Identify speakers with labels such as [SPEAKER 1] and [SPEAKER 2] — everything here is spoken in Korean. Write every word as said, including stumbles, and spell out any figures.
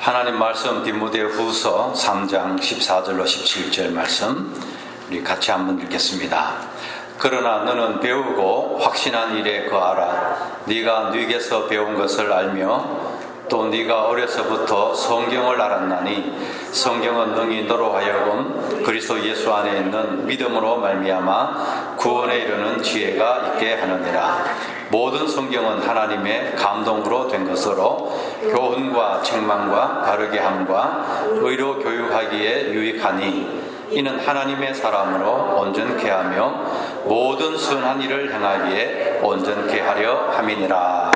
[SPEAKER 1] 하나님 말씀 디모데후서 삼 장 십사 절로 십칠 절 말씀 우리 같이 한번 읽겠습니다. 그러나 너는 배우고 확신한 일에 거하라. 네가 네게서 배운 것을 알며 또 네가 어려서부터 성경을 알았나니 성경은 능히 너로 하여금 그리스도 예수 안에 있는 믿음으로 말미암아 구원에 이르는 지혜가 있게 하느니라. 모든 성경은 하나님의 감동으로 된 것으로 교훈과 책망과 바르게 함과 의로 교육하기에 유익하니 이는 하나님의 사람으로 온전케 하며 모든 선한 일을 행하기에 온전케 하려 함이니라.